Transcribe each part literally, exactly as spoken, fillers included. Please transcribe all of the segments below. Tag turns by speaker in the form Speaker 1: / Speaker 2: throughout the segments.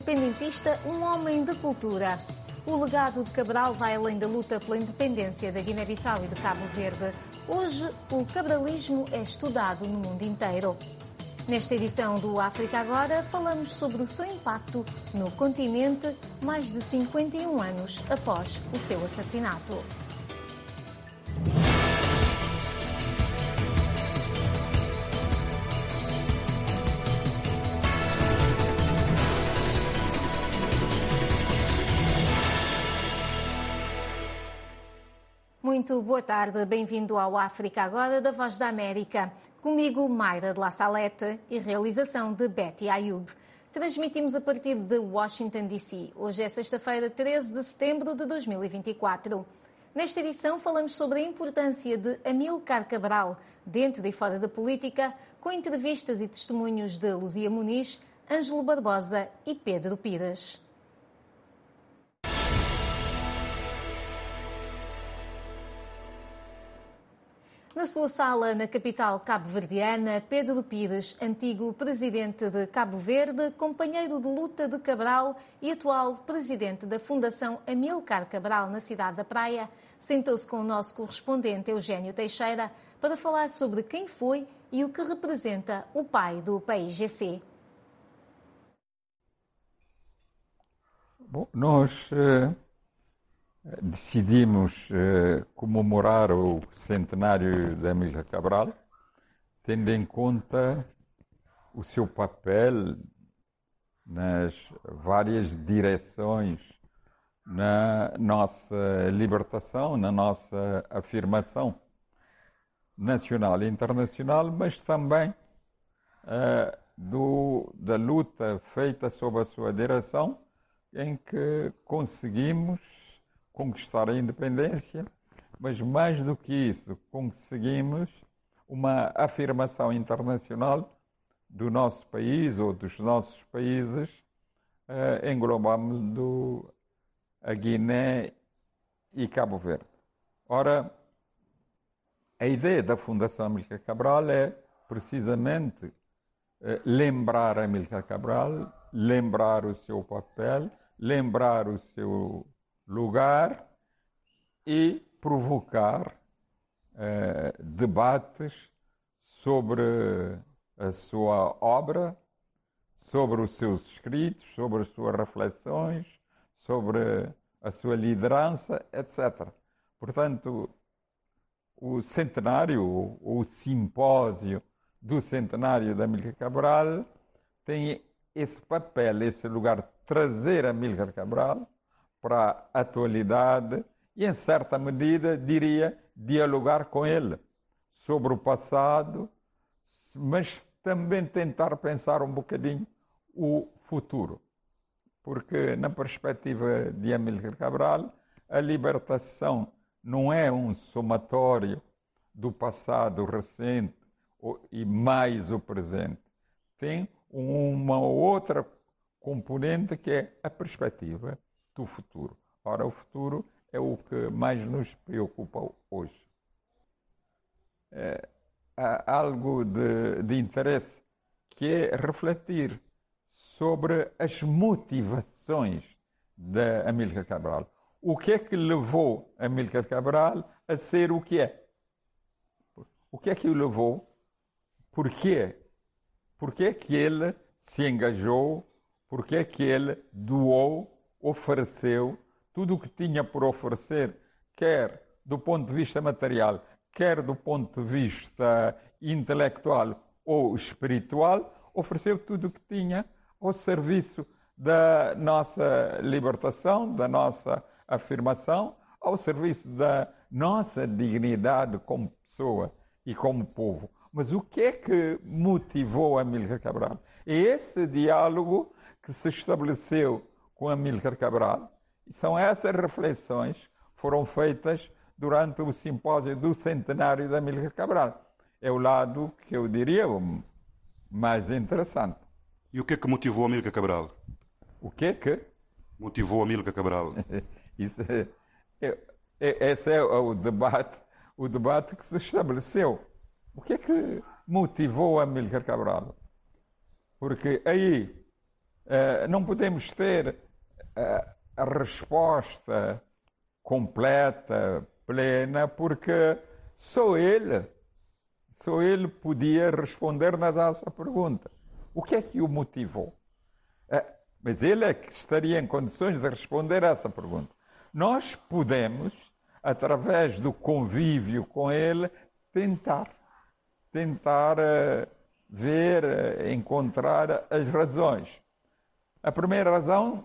Speaker 1: Independentista, um homem de cultura. O legado de Cabral vai além da luta pela independência da Guiné-Bissau e de Cabo Verde. Hoje, o cabralismo é estudado no mundo inteiro. Nesta edição do África Agora, falamos sobre o seu impacto no continente mais de cinquenta e um anos após o seu assassinato. Muito boa tarde, bem-vindo ao África Agora da Voz da América. Comigo, Mayra de La Salette e realização de Betty Ayub. Transmitimos a partir de Washington, D C Hoje é sexta-feira, treze de setembro de dois mil e vinte e quatro. Nesta edição falamos sobre a importância de Amílcar Cabral, dentro e fora da política, com entrevistas e testemunhos de Luzia Muniz, Ângelo Barbosa e Pedro Pires. Na sua sala, na capital cabo-verdiana, Pedro Pires, antigo presidente de Cabo Verde, companheiro de luta de Cabral e atual presidente da Fundação Amílcar Cabral na cidade da Praia, sentou-se com o nosso correspondente Eugênio Teixeira para falar sobre quem foi e o que representa o pai do P I G C.
Speaker 2: Bom, nós... Uh... Decidimos uh, comemorar o centenário de Amílcar Cabral, tendo em conta o seu papel nas várias direções na nossa libertação, na nossa afirmação nacional e internacional, mas também uh, do, da luta feita sob a sua direção, em que conseguimos conquistar a independência, mas mais do que isso, conseguimos uma afirmação internacional do nosso país ou dos nossos países, uh, englobando a Guiné e Cabo Verde. Ora, a ideia da Fundação Amílcar Cabral é precisamente uh, lembrar Amílcar Cabral, lembrar o seu papel, lembrar o seu lugar e provocar eh, debates sobre a sua obra, sobre os seus escritos, sobre as suas reflexões, sobre a sua liderança, etcétera. Portanto, o centenário, o simpósio do centenário de Amílcar Cabral tem esse papel, esse lugar de trazer Amílcar Cabral para a atualidade e, em certa medida, diria, dialogar com ele sobre o passado, mas também tentar pensar um bocadinho o futuro. Porque, na perspectiva de Amílcar Cabral, a libertação não é um somatório do passado recente e mais o presente. Tem uma outra componente que é a perspectiva do futuro. Ora, o futuro é o que mais nos preocupa hoje. É, há algo de, de interesse que é refletir sobre as motivações de Amílcar Cabral. O que é que levou Amílcar Cabral a ser o que é? O que é que o levou? Porquê? Porquê é que ele se engajou? Porquê é que ele doou, ofereceu tudo o que tinha por oferecer, quer do ponto de vista material, quer do ponto de vista intelectual ou espiritual, ofereceu tudo o que tinha ao serviço da nossa libertação, da nossa afirmação, ao serviço da nossa dignidade como pessoa e como povo. Mas o que é que motivou Amílcar Cabral? É esse diálogo que se estabeleceu com Amílcar Cabral. E são essas reflexões que foram feitas durante o simpósio do centenário de Amílcar Cabral. É o lado que eu diria o mais interessante.
Speaker 3: E o que é que motivou Amílcar Cabral?
Speaker 2: O que é que?
Speaker 3: Motivou Amílcar Cabral.
Speaker 2: Isso é, é, é, esse é o debate, o debate que se estabeleceu. O que é que motivou Amílcar Cabral? Porque aí Uh, não podemos ter uh, a resposta completa, plena, porque só ele, só ele podia responder na nossa pergunta. O que é que o motivou? Uh, mas ele é que estaria em condições de responder a essa pergunta. Nós podemos, através do convívio com ele, tentar, tentar uh, ver, uh, encontrar as razões. A primeira razão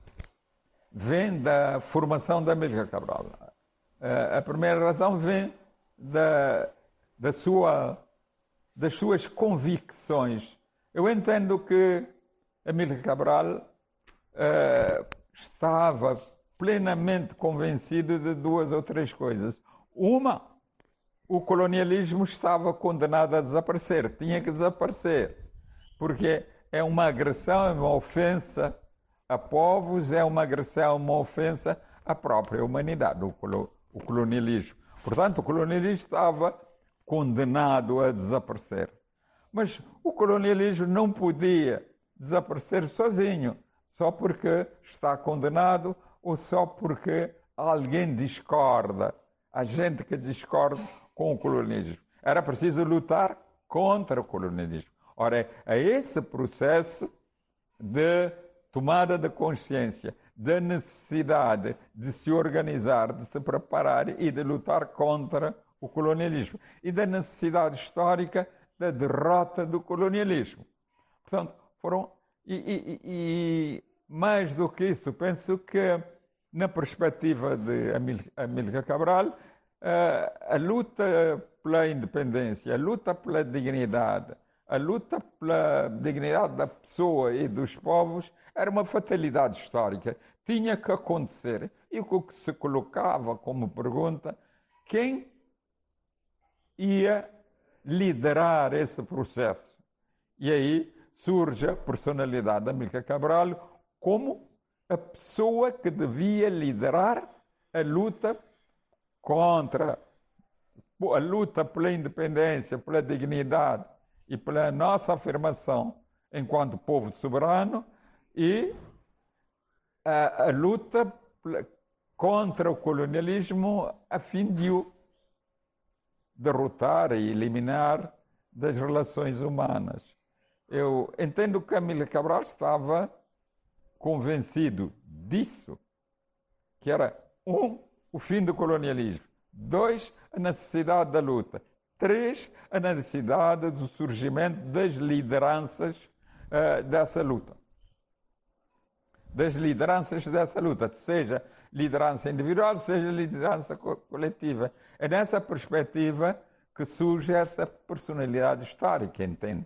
Speaker 2: vem da formação da Amílcar Cabral. Uh, a primeira razão vem da, da sua, das suas convicções. Eu entendo que Amílcar Cabral uh, estava plenamente convencido de duas ou três coisas. Uma, o colonialismo estava condenado a desaparecer, tinha que desaparecer, porque é uma agressão, é uma ofensa a povos, é uma agressão, uma ofensa à própria humanidade, o colonialismo. Portanto, o colonialismo estava condenado a desaparecer. Mas o colonialismo não podia desaparecer sozinho, só porque está condenado ou só porque alguém discorda. Há gente que discorda com o colonialismo. Era preciso lutar contra o colonialismo. Ora, é esse processo de tomada de consciência, da necessidade de se organizar, de se preparar e de lutar contra o colonialismo. E da necessidade histórica da derrota do colonialismo. Portanto, foram... E, e, e mais do que isso, penso que, na perspectiva de Amílcar Cabral, a luta pela independência, a luta pela dignidade, a luta pela dignidade da pessoa e dos povos era uma fatalidade histórica. Tinha que acontecer. E o que se colocava como pergunta, quem ia liderar esse processo? E aí surge a personalidade de Amílcar Cabral como a pessoa que devia liderar a luta contra, a luta pela independência, pela dignidade e pela nossa afirmação enquanto povo soberano e a, a luta contra o colonialismo a fim de o derrotar e eliminar das relações humanas. Eu entendo que Amílcar Cabral estava convencido disso, que era, um, o fim do colonialismo, dois, a necessidade da luta, três, a necessidade do surgimento das lideranças uh, dessa luta. Das lideranças dessa luta, seja liderança individual, seja liderança co- coletiva. É nessa perspectiva que surge essa personalidade histórica, entende?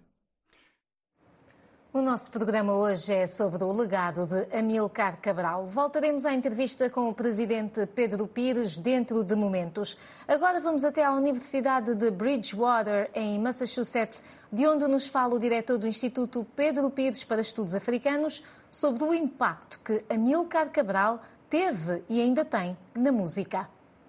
Speaker 1: O nosso programa hoje é sobre o legado de Amílcar Cabral. Voltaremos à entrevista com o presidente Pedro Pires dentro de momentos. Agora vamos até à Universidade de Bridgewater, em Massachusetts, de onde nos fala o diretor do Instituto Pedro Pires para Estudos Africanos sobre o impacto que Amílcar Cabral teve e ainda tem na música.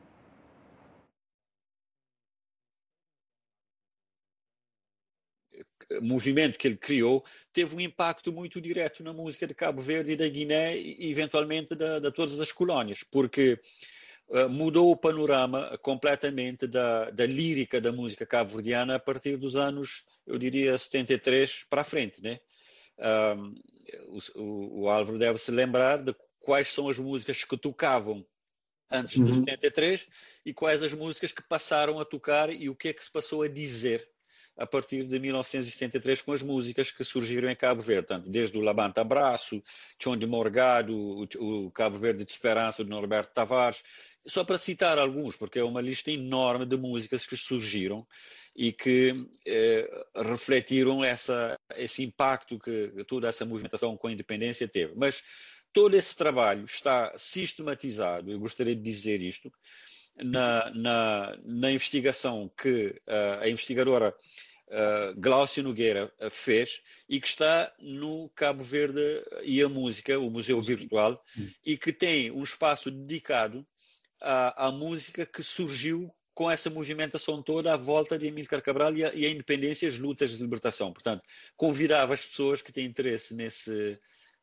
Speaker 4: Movimento que ele criou teve um impacto muito direto na música de Cabo Verde e da Guiné e eventualmente de, de todas as colónias, porque uh, mudou o panorama completamente da, da lírica da música cabo-verdiana a partir dos anos, eu diria, setenta e três para a frente, né? Um, o, o Álvaro deve se lembrar de quais são as músicas que tocavam antes de uhum. setenta e três e quais as músicas que passaram a tocar e o que é que se passou a dizer a partir de mil novecentos e setenta e três com as músicas que surgiram em Cabo Verde, tanto desde o Labanta Abraço, Chão de Morgado, o, o Cabo Verde de Esperança, de Norberto Tavares, só para citar alguns, porque é uma lista enorme de músicas que surgiram e que eh, refletiram essa, esse impacto que toda essa movimentação com a independência teve. Mas todo esse trabalho está sistematizado, eu gostaria de dizer isto, Na, na, na investigação que uh, a investigadora uh, Glaucia Nogueira uh, fez e que está no Cabo Verde e a Música, o Museu Virtual, e que tem um espaço dedicado à, à música que surgiu com essa movimentação toda à volta de Amílcar Cabral e a, e a independência e as lutas de libertação. Portanto, convidava as pessoas que têm interesse nesse,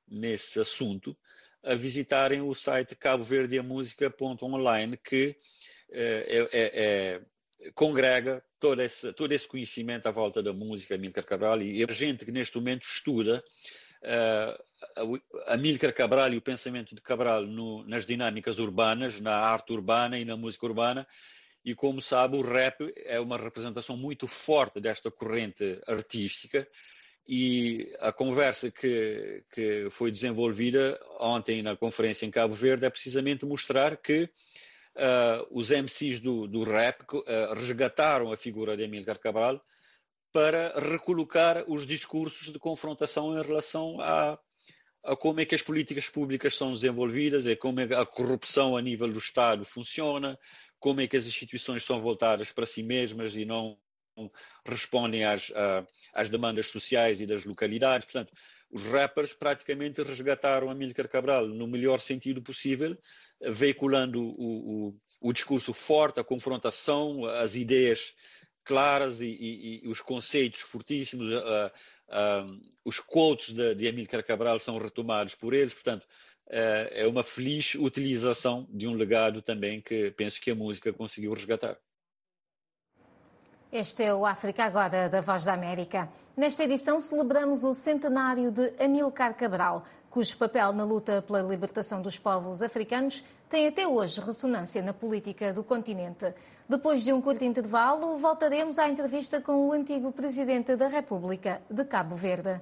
Speaker 4: nesse assunto a visitarem o site cabo verde a música ponto online, que é, é, é, congrega todo esse, todo esse conhecimento à volta da música Amílcar Cabral, e a gente que neste momento estuda uh, Amílcar Cabral e o pensamento de Cabral no, nas dinâmicas urbanas, na arte urbana e na música urbana. E como sabe, o rap é uma representação muito forte desta corrente artística, e a conversa que, que foi desenvolvida ontem na conferência em Cabo Verde é precisamente mostrar que uh, os M Cs do, do rap uh, resgataram a figura de Amílcar Cabral para recolocar os discursos de confrontação em relação a, a como é que as políticas públicas são desenvolvidas, é como é que a corrupção a nível do Estado funciona, como é que as instituições são voltadas para si mesmas e não respondem às, às demandas sociais e das localidades. Portanto, os rappers praticamente resgataram Amílcar Cabral no melhor sentido possível, veiculando o, o, o discurso forte, a confrontação, as ideias claras e, e, e os conceitos fortíssimos. Uh, uh, os quotes de, de Amílcar Cabral são retomados por eles. Portanto, uh, é uma feliz utilização de um legado também que penso que a música conseguiu resgatar.
Speaker 1: Este é o África Agora, da Voz da América. Nesta edição celebramos o centenário de Amílcar Cabral, cujo papel na luta pela libertação dos povos africanos tem até hoje ressonância na política do continente. Depois de um curto intervalo, voltaremos à entrevista com o antigo Presidente da República de Cabo Verde.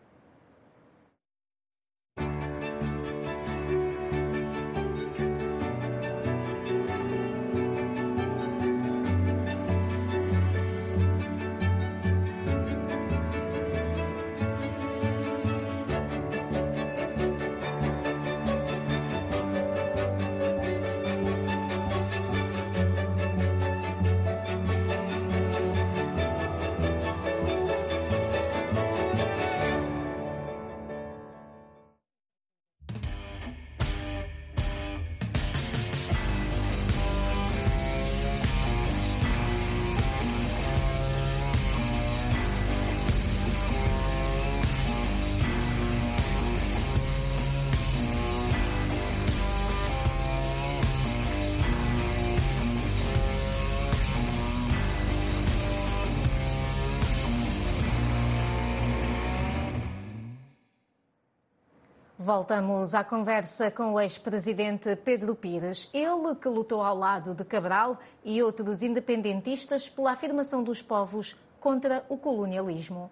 Speaker 1: Voltamos à conversa com o ex-presidente Pedro Pires. Ele que lutou ao lado de Cabral e outros independentistas pela afirmação dos povos contra o colonialismo.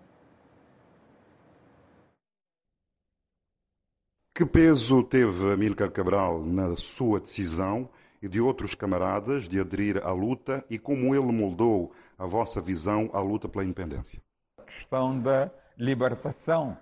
Speaker 3: Que peso teve Amílcar Cabral na sua decisão e de outros camaradas de aderir à luta, e como ele moldou a vossa visão à luta pela independência?
Speaker 2: A questão da libertação,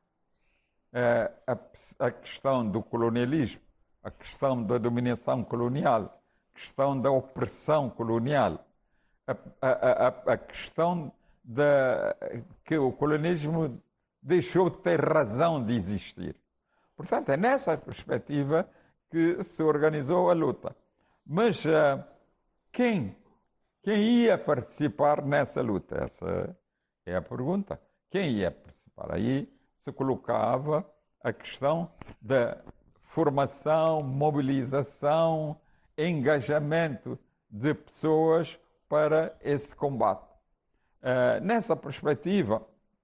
Speaker 2: a, a questão do colonialismo, a questão da dominação colonial, a questão da opressão colonial, a, a, a, a questão da, que o colonialismo deixou de ter razão de existir. Portanto, é nessa perspectiva que se organizou a luta. Mas uh, quem, quem ia participar nessa luta? Essa é a pergunta. Quem ia participar? Aí se colocava a questão da formação, mobilização, engajamento de pessoas para esse combate. Uh, nessa perspectiva,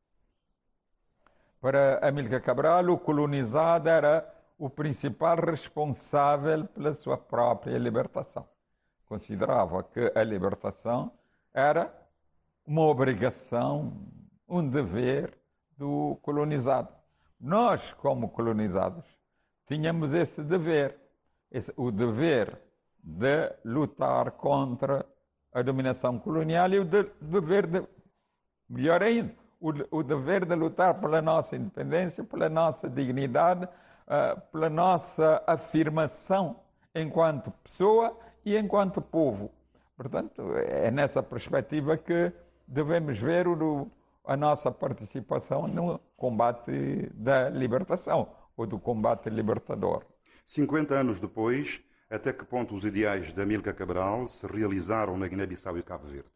Speaker 2: para Amílcar Cabral, o colonizado era o principal responsável pela sua própria libertação. Considerava que a libertação era uma obrigação, um dever do colonizado. Nós, como colonizados, tínhamos esse dever, esse, o dever de lutar contra a dominação colonial e o de, dever de, melhor ainda, o, o dever de lutar pela nossa independência, pela nossa dignidade, uh, pela nossa afirmação enquanto pessoa e enquanto povo. Portanto, é nessa perspectiva que devemos ver o, a nossa participação no combate da libertação, ou do combate libertador.
Speaker 3: cinquenta anos depois, até que ponto os ideais de Amílcar Cabral se realizaram na Guiné-Bissau e Cabo Verde?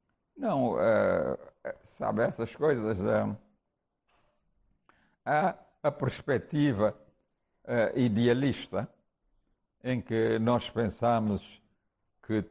Speaker 2: Não, uh, sabe, essas coisas... Uh, há a perspectiva uh, idealista, em que nós pensamos que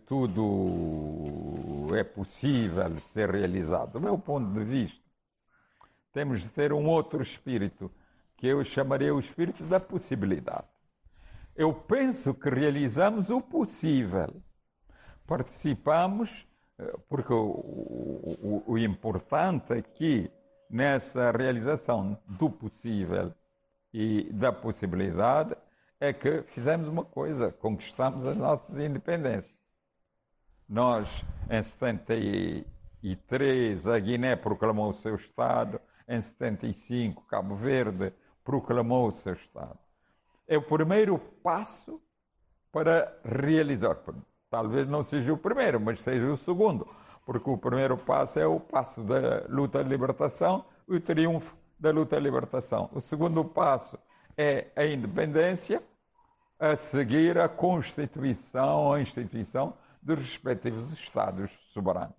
Speaker 2: tudo é possível ser realizado. Do meu ponto de vista, temos de ter um outro espírito, que eu chamaria o espírito da possibilidade. Eu penso que realizamos o possível. Participamos, porque o, o, o importante aqui, nessa realização do possível e da possibilidade, é que fizemos uma coisa, conquistamos as nossas independências. Nós, em setenta e três, a Guiné proclamou o seu Estado, em setenta e cinco, Cabo Verde proclamou o seu Estado. É o primeiro passo para realizar. Talvez não seja o primeiro, mas seja o segundo, porque o primeiro passo é o passo da luta de libertação e o triunfo da luta de libertação. O segundo passo é a independência, a seguir a constituição, a instituição dos respectivos Estados soberanos.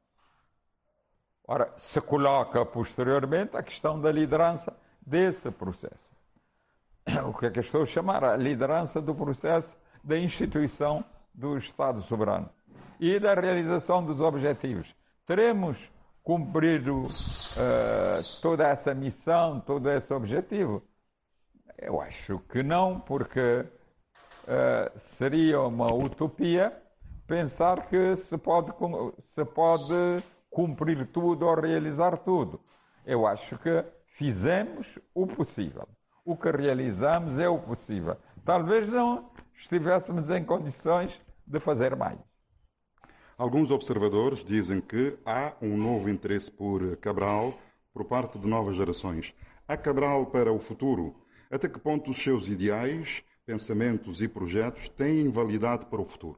Speaker 2: Ora, se coloca posteriormente a questão da liderança desse processo. O que é que eu estou a chamar? A liderança do processo da instituição do Estado soberano e da realização dos objetivos. Teremos cumprido uh, toda essa missão, todo esse objetivo? Eu acho que não, porque uh, seria uma utopia pensar que se pode, se pode cumprir tudo ou realizar tudo. Eu acho que fizemos o possível. O que realizamos é o possível. Talvez não estivéssemos em condições de fazer mais.
Speaker 3: Alguns observadores dizem que há um novo interesse por Cabral por parte de novas gerações. Há Cabral para o futuro? Até que ponto os seus ideais, pensamentos e projetos têm validade para o futuro?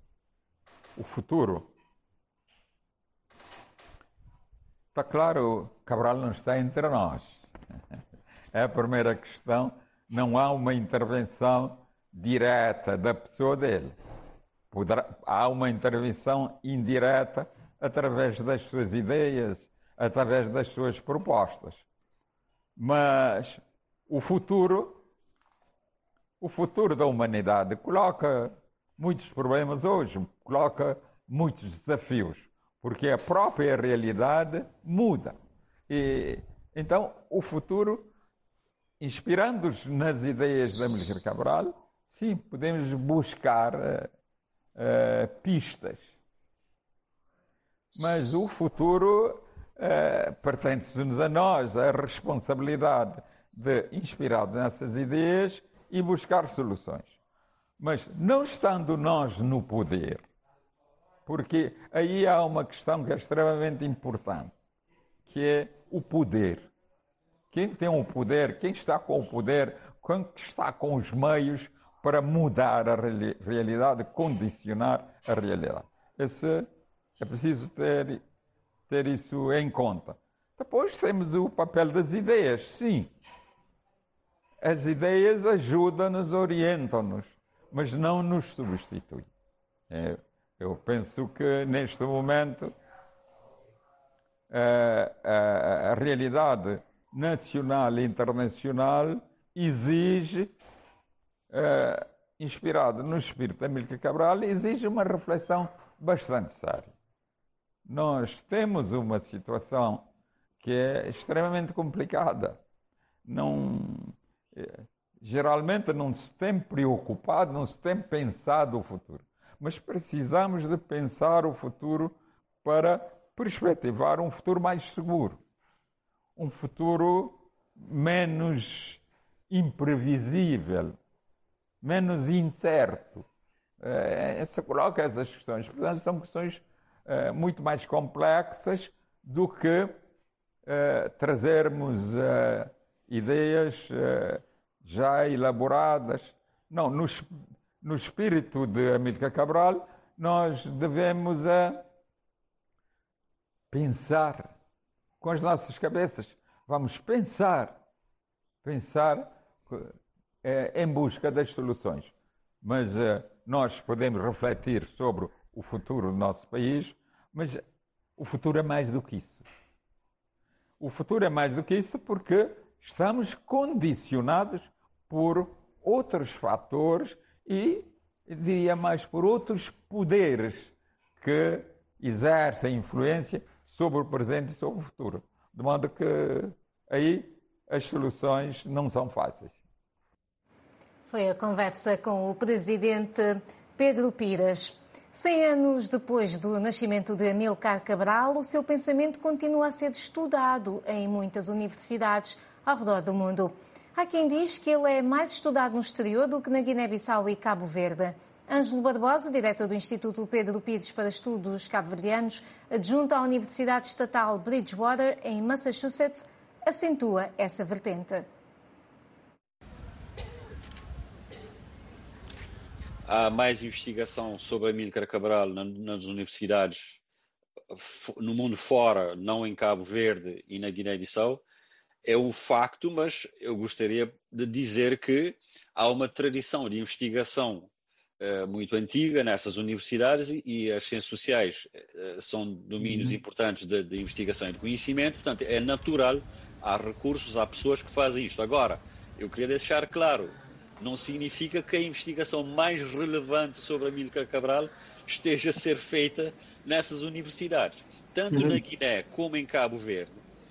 Speaker 2: O futuro? Está claro, Cabral não está entre nós. É a primeira questão. Não há uma intervenção direta da pessoa dele. Poderá, há uma intervenção indireta através das suas ideias, através das suas propostas. Mas o futuro, o futuro da humanidade coloca muitos problemas hoje, coloca muitos desafios, porque a própria realidade muda. E então o futuro, inspirando-nos nas ideias de Amílcar Cabral, sim, podemos buscar uh, uh, pistas. Mas o futuro uh, pertence-nos a nós, a responsabilidade de, inspirado nessas ideias, e buscar soluções. Mas não estando nós no poder, porque aí há uma questão que é extremamente importante, que é o poder. Quem tem o poder, quem está com o poder, quem está com os meios para mudar a realidade, condicionar a realidade. Esse, é preciso ter, ter isso em conta. Depois temos o papel das ideias, sim. As ideias ajudam-nos, orientam-nos, mas não nos substituem. É, eu penso que neste momento a, a, a realidade nacional e internacional exige, uh, inspirado no espírito de Amílcar Cabral, exige uma reflexão bastante séria. Nós temos uma situação que é extremamente complicada. Não, geralmente não se tem preocupado, não se tem pensado o futuro. Mas precisamos de pensar o futuro para perspectivar um futuro mais seguro. Um futuro menos imprevisível, menos incerto. É, se coloca essas questões. Portanto, são questões é, muito mais complexas do que é, trazermos é, ideias é, já elaboradas. Não, no, no espírito de Amílcar Cabral, nós devemos é, pensar com as nossas cabeças. Vamos pensar, pensar é, em busca das soluções. Mas é, nós podemos refletir sobre o futuro do nosso país, mas o futuro é mais do que isso. O futuro é mais do que isso porque estamos condicionados por outros fatores e, diria mais, por outros poderes que exercem influência sobre o presente e sobre o futuro. De modo que aí as soluções não são fáceis.
Speaker 1: Foi a conversa com o presidente Pedro Pires. Cem anos depois do nascimento de Amílcar Cabral, o seu pensamento continua a ser estudado em muitas universidades ao redor do mundo. Há quem diz que ele é mais estudado no exterior do que na Guiné-Bissau e Cabo Verde. Ângelo Barbosa, diretor do Instituto Pedro Pires para Estudos Cabo-Verdianos, adjunto à Universidade Estatal Bridgewater, em Massachusetts, acentua essa vertente.
Speaker 4: Há mais investigação sobre Amílcar Cabral nas universidades no mundo fora, não em Cabo Verde e na Guiné-Bissau. É um facto, mas eu gostaria de dizer que há uma tradição de investigação uh, muito antiga nessas universidades e, e as ciências sociais uh, são domínios uhum. importantes de, de investigação e de conhecimento. Portanto, é natural, há recursos, há pessoas que fazem isto. Agora, eu queria deixar claro, não significa que a investigação mais relevante sobre Amílcar Cabral esteja a ser feita nessas universidades. Tanto uhum. na Guiné como em Cabo Verde,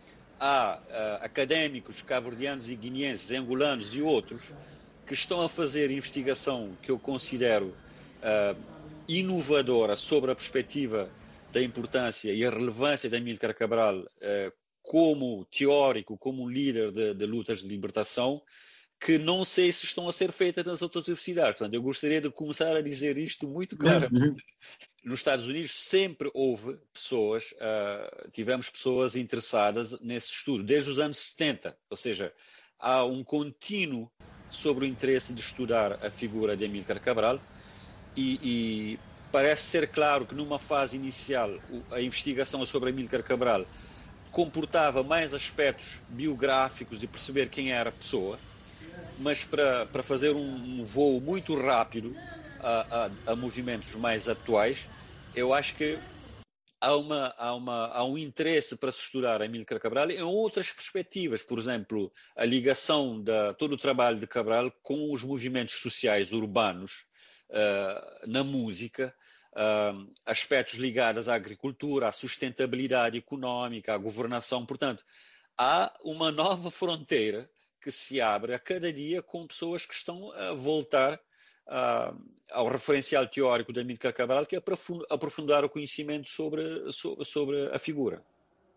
Speaker 4: há uh, académicos cabo-verdianos e guineenses, angolanos e outros que estão a fazer investigação que eu considero uh, inovadora sobre a perspectiva da importância e a relevância de Amílcar Cabral uh, como teórico, como líder de, de lutas de libertação, que não sei se estão a ser feitas nas outras universidades. Portanto, eu gostaria de começar a dizer isto muito claramente. Nos Estados Unidos sempre houve pessoas, uh, tivemos pessoas interessadas nesse estudo, desde os anos setenta. Ou seja, há um contínuo sobre o interesse de estudar a figura de Amílcar Cabral e, e parece ser claro que numa fase inicial a investigação sobre Amílcar Cabral comportava mais aspectos biográficos e perceber quem era a pessoa, mas para, para fazer um, um voo muito rápido a, a, a movimentos mais atuais, eu acho que há, uma, há, uma, há um interesse para se estudar Amílcar Cabral em outras perspectivas. Por exemplo, a ligação de todo o trabalho de Cabral com os movimentos sociais urbanos uh, na música, uh, aspectos ligados à agricultura, à sustentabilidade económica, à governação. Portanto, há uma nova fronteira que se abre a cada dia com pessoas que estão a voltar uh, ao referencial teórico de Amílcar Cabral, que é aprofundar o conhecimento sobre, sobre, sobre a figura.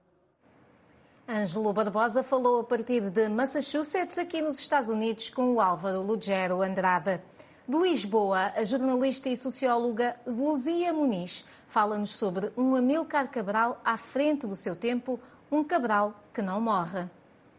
Speaker 1: Ângelo Barbosa falou a partir de Massachusetts, aqui nos Estados Unidos, com o Álvaro Lugero Andrade. De Lisboa, a jornalista e socióloga Luzia Muniz fala-nos sobre um Amílcar Cabral à frente do seu tempo, um Cabral que não morre.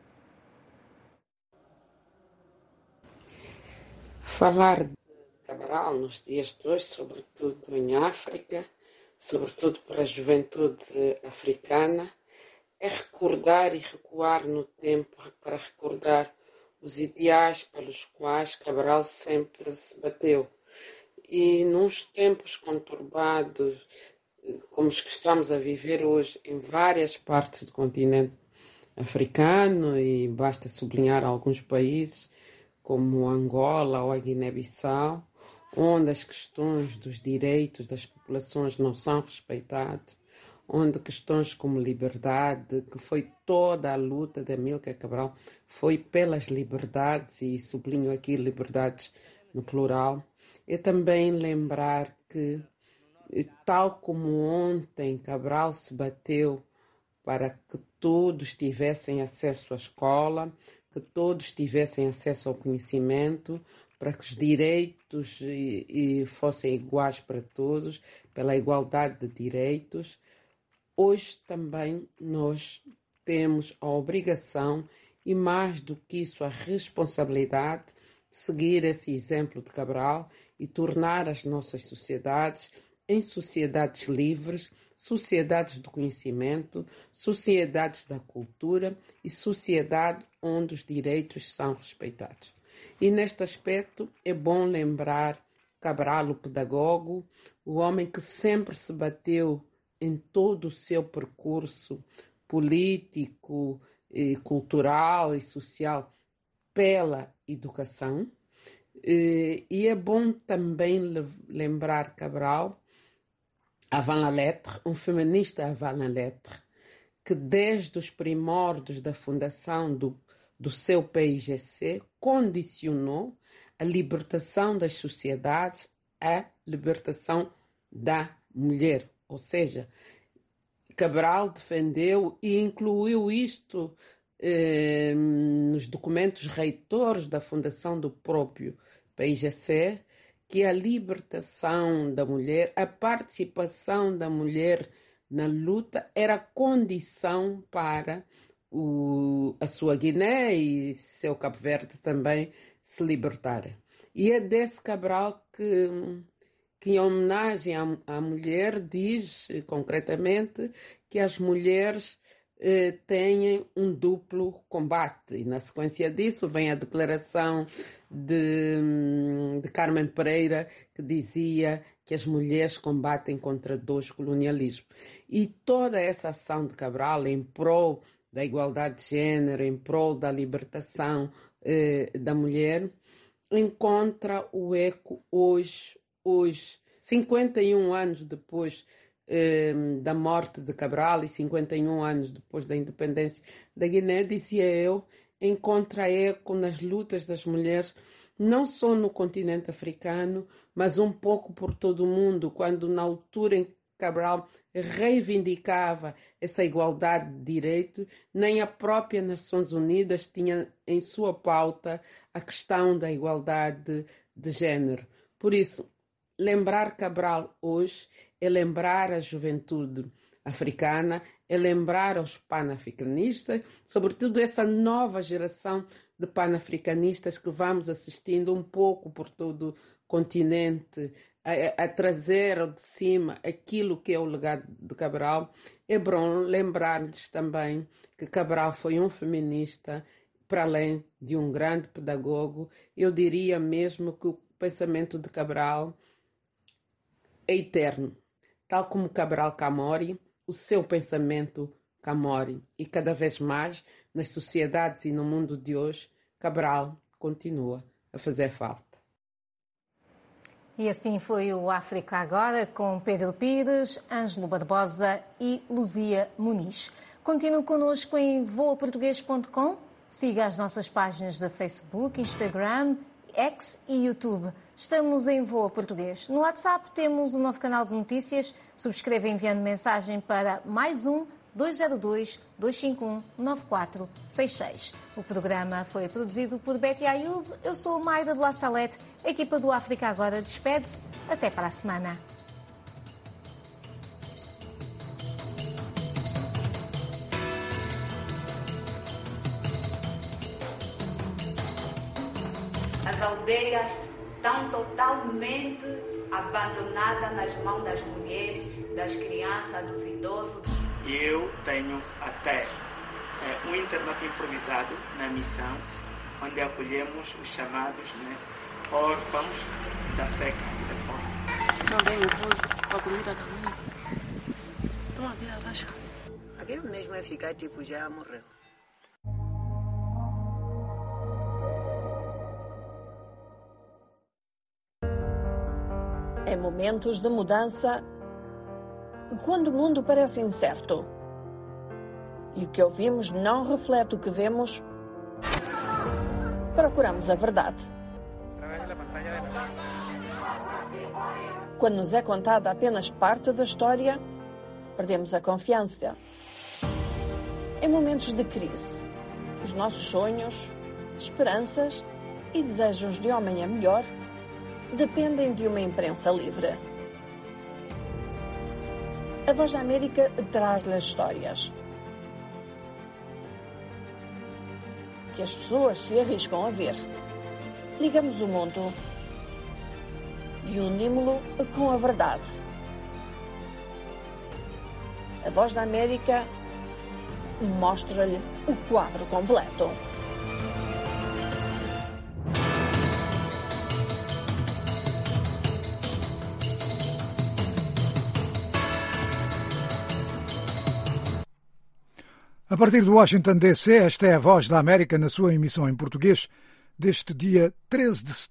Speaker 5: Falar de Cabral nos dias de hoje, sobretudo em África, sobretudo para a juventude africana, é recordar e recuar no tempo para recordar os ideais pelos quais Cabral sempre se bateu. E nos tempos conturbados, como os que estamos a viver hoje em várias partes do continente africano, e basta sublinhar alguns países, como Angola ou a Guiné-Bissau, onde as questões dos direitos das populações não são respeitadas, onde questões como liberdade, que foi toda a luta de Amílcar Cabral, foi pelas liberdades, e sublinho aqui liberdades no plural, e também lembrar que, tal como ontem Cabral se bateu para que todos tivessem acesso à escola, que todos tivessem acesso ao conhecimento, para que os direitos e, e fossem iguais para todos, pela igualdade de direitos. Hoje também nós temos a obrigação e, mais do que isso, a responsabilidade de seguir esse exemplo de Cabral e tornar as nossas sociedades em sociedades livres, sociedades do conhecimento, sociedades da cultura e sociedade onde os direitos são respeitados. E neste aspecto é bom lembrar Cabral, o pedagogo, o homem que sempre se bateu em todo o seu percurso político, e cultural e social pela educação. E é bom também lembrar Cabral, avant la lettre, um feminista avant la lettre, que desde os primórdios da fundação do, do seu P I G C condicionou a libertação das sociedades à libertação da mulher. Ou seja, Cabral defendeu e incluiu isto eh, nos documentos reitores da fundação do próprio P I G C, que a libertação da mulher, a participação da mulher na luta era condição para o, a sua Guiné e seu Cabo Verde também se libertarem. E é desse Cabral que, que em homenagem à, à mulher, diz concretamente que as mulheres eh, têm um duplo combate. E na sequência disso vem a declaração de, de Carmen Pereira, que dizia que as mulheres combatem contra dois colonialismos. E toda essa ação de Cabral em prol da igualdade de género, em prol da libertação eh, da mulher, encontra o eco hoje, hoje, cinquenta e um anos depois eh, da morte de Cabral e cinquenta e um anos depois da independência da Guiné, dizia eu, encontra eco nas lutas das mulheres, não só no continente africano, mas um pouco por todo o mundo, quando na altura em que Cabral reivindicava essa igualdade de direitos, nem a própria Nações Unidas tinha em sua pauta a questão da igualdade de género. Por isso, lembrar Cabral hoje é lembrar a juventude africana, é lembrar aos panafricanistas, sobretudo essa nova geração de panafricanistas que vamos assistindo um pouco por todo o continente, a, a trazer ao de cima aquilo que é o legado de Cabral. É bom lembrar-lhes também que Cabral foi um feminista, para além de um grande pedagogo. Eu diria mesmo que o pensamento de Cabral é eterno, tal como Cabral Camori, o seu pensamento Camori. E cada vez mais, nas sociedades e no mundo de hoje, Cabral continua a fazer falta.
Speaker 1: E assim foi o África Agora, com Pedro Pires, Ângelo Barbosa e Luzia Muniz. Continue connosco em voa português ponto com, siga as nossas páginas de Facebook, Instagram, X e YouTube. Estamos em Voa Português. No WhatsApp temos um novo canal de notícias. Subscreva enviando mensagem para mais um dois zero dois, dois cinco um, nove quatro seis seis. O programa foi produzido por Betty Ayub. Eu sou a Mayra de La Salette. A equipa do África Agora despede-se. Até para a semana.
Speaker 6: As aldeias estão totalmente abandonadas nas mãos das mulheres, das crianças, dos idosos.
Speaker 7: E eu tenho até é, um internato improvisado na missão, onde acolhemos os chamados, né, órfãos da seca e da fome.
Speaker 8: Não tenho fogo, a comida também. Estou aqui abaixo.
Speaker 9: Aquele mesmo é ficar tipo, já morreu.
Speaker 10: Em momentos de mudança, quando o mundo parece incerto e o que ouvimos não reflete o que vemos, procuramos a verdade. Quando nos é contada apenas parte da história, perdemos a confiança. Em momentos de crise, os nossos sonhos, esperanças e desejos de amanhã melhor dependem de uma imprensa livre. A Voz da América traz-lhe as histórias que as pessoas se arriscam a ver. Ligamos o mundo e unimos-lo com a verdade. A Voz da América mostra-lhe o quadro completo.
Speaker 11: A partir de Washington, D C, esta é a Voz da América na sua emissão em português deste dia treze de setembro.